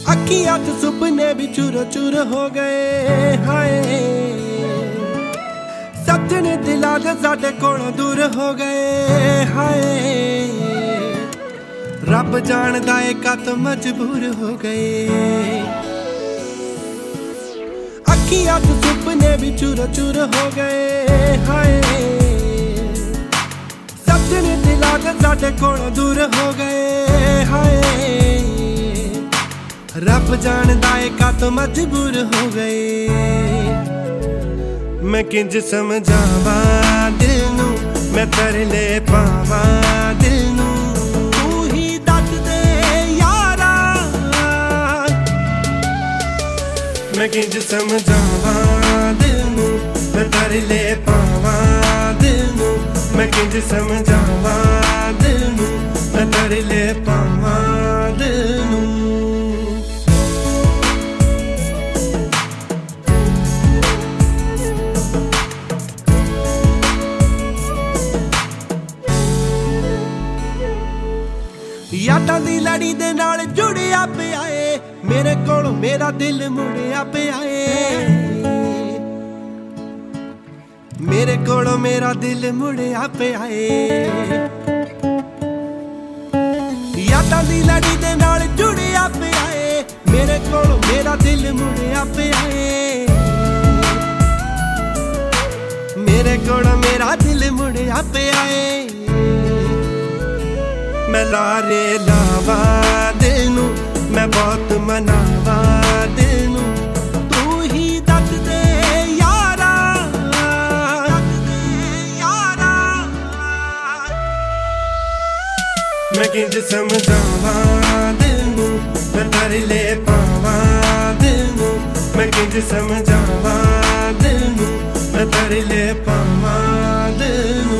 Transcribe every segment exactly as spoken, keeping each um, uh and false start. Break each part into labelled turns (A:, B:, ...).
A: अखियां च सुपने भी चूर चूर हो गए हाय। सजने दिला दे साडे कोलों दूर हो गए हाय। रब जानदा ए कद मजबूर हो गए। अखियां च सुपने भी चूर चूर हो गए हाय। सजने दिला दे साडे कोलों दूर हो गए हाय। रब जानदा ए कद मजबूर हो गए। मैं किंज समझावा दिल नू, मैं तरले पावा दिल नू, तू ही दस दे यारा। मैं किंज समझावा दिल नू, मैं तरले पावा दिल नू, मैं किंज समझावा दिल नू, मैं तरले पावा दिल नू। यादां दी लड़ी दे नाल जुड़िया पिया ए, मेरे कोलों मेरा दिल मुड़िया पिया ए। मेरे कोलों मेरा दिल मुड़िया पिया ए। यादां दी लड़ी दे नाल जुड़िया पिया ए, मेरे कोलों मेरा दिल मुड़िया पिया ए। मेरे कोलों मेरा दिल मुड़िया पिया ए। मैं लारे लावा दिल नू, मैं बहुत मनावा दिल नू, तू ही दस दे यारा। मैं किंज समझावा दिल नू, मैं तरले पावा दिल नू, मैं किंज समझावा दिल नू, मैं तरले पावा दिल नू।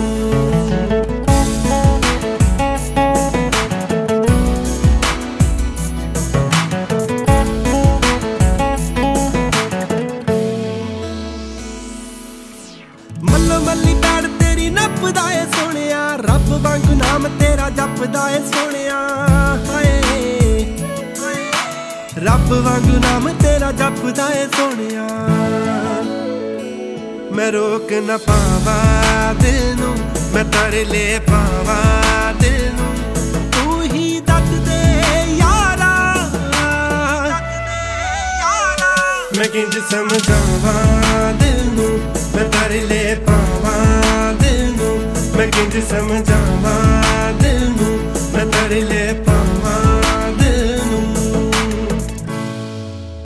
A: मल्लो मल्ली पैड़ तेरी नपदा ए सोनिया, रब वांगू नाम तेरा जपदा ए सोनिया हाय। रब वांगू नाम तेरा जपदा ए सोनिया। मैं रोक न पावा दिल नू, मैं तरले पावा दिल नू, तू ही दस दे यारा। मैं किंज समझावा दिल नू, मैं तरले पावा दिल नू, मैं किंज समझावा